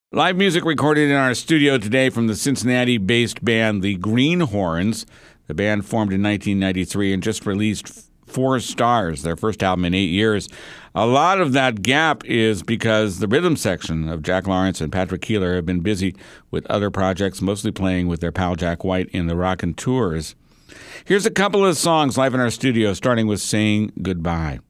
Live music recorded in our studio today from the Cincinnati-based band The Greenhorns. The band formed in 1993 and just released Four Stars, their first album in 8 years. A lot of that gap is because the rhythm section of Jack Lawrence and Patrick Keeler have been busy with other projects, mostly playing with their pal Jack White in the Rockin' Tours. Here's a couple of songs live in our studio, starting with Saying Goodbye.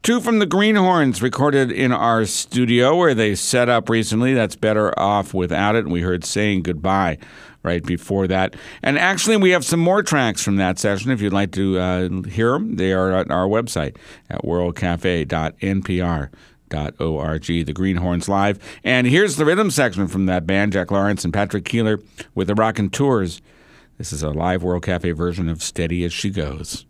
Two from the Greenhorns recorded in our studio where they set up recently. That's Better Off Without It. And we heard Saying Goodbye right before that. And actually, we have some more tracks from that session. If you'd like to hear them, they are at our website at worldcafe.npr.org. The Greenhorns Live. And here's the rhythm section from that band, Jack Lawrence and Patrick Keeler with the Rockin' Tours. This is a live World Cafe version of Steady As She Goes.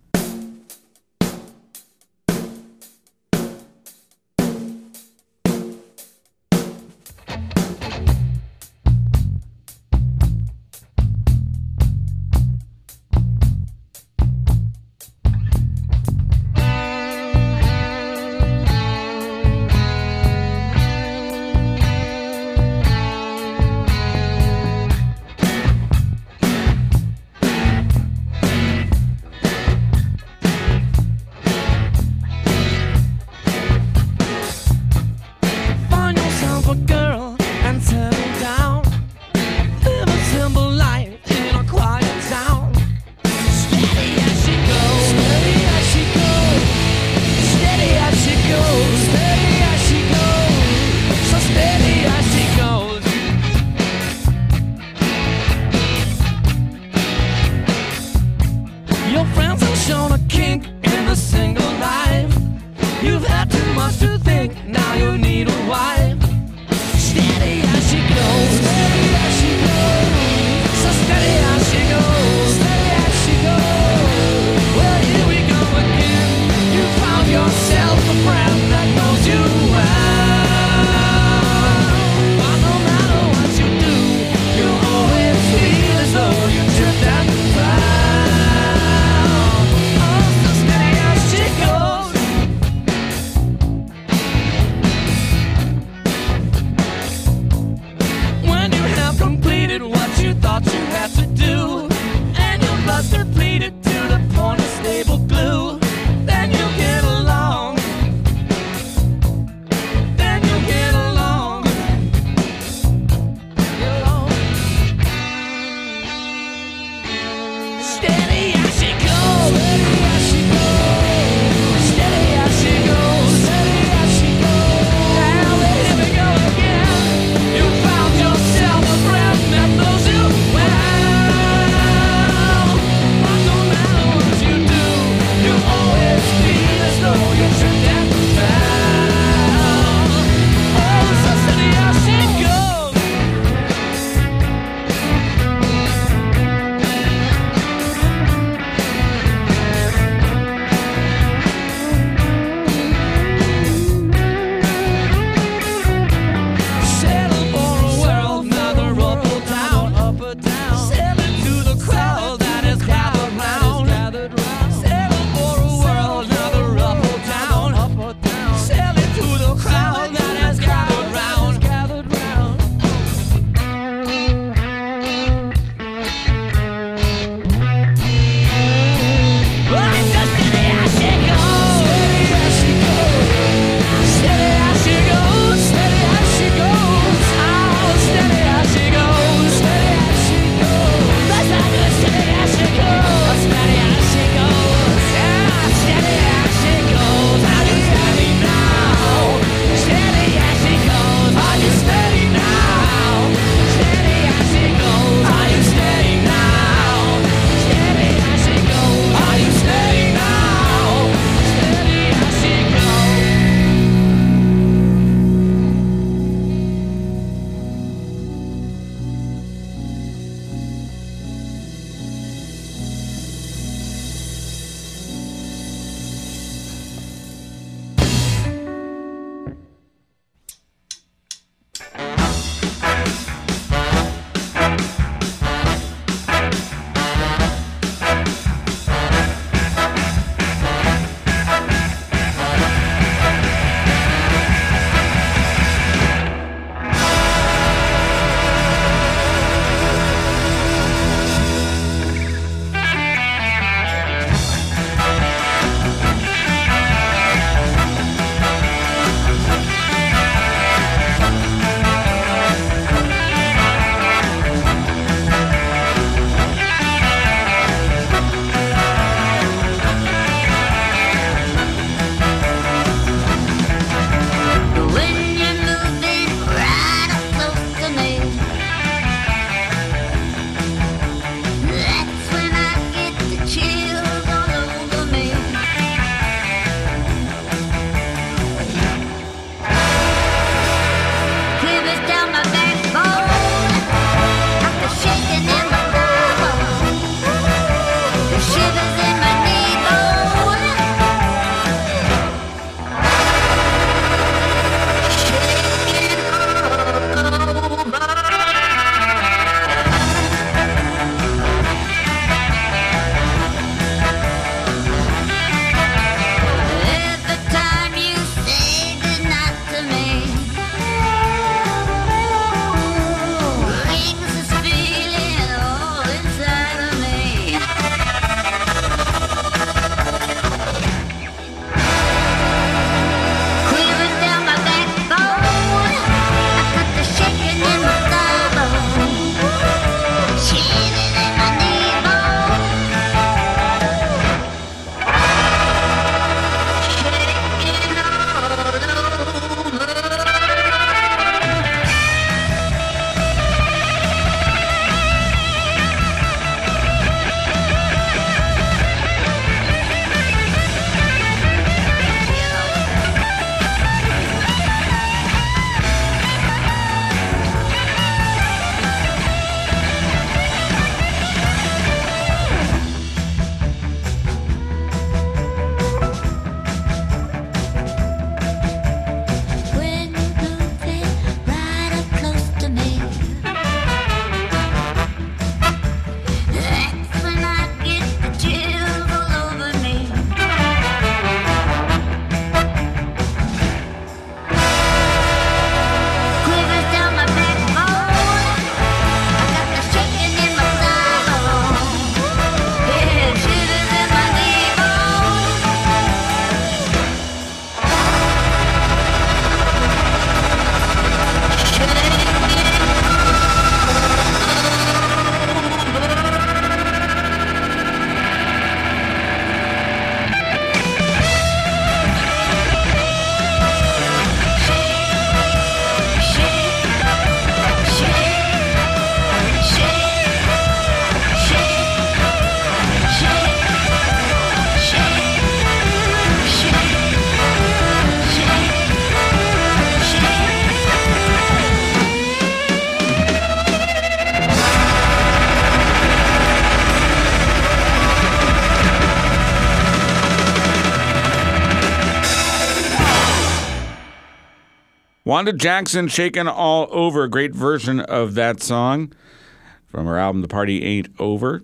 Wanda Jackson, Shakin' All Over. Great version of that song from her album The Party Ain't Over.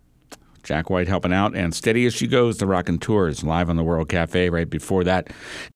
Jack White helping out, and Steady As She Goes, the Rockin' Tours, live on the World Cafe right before that.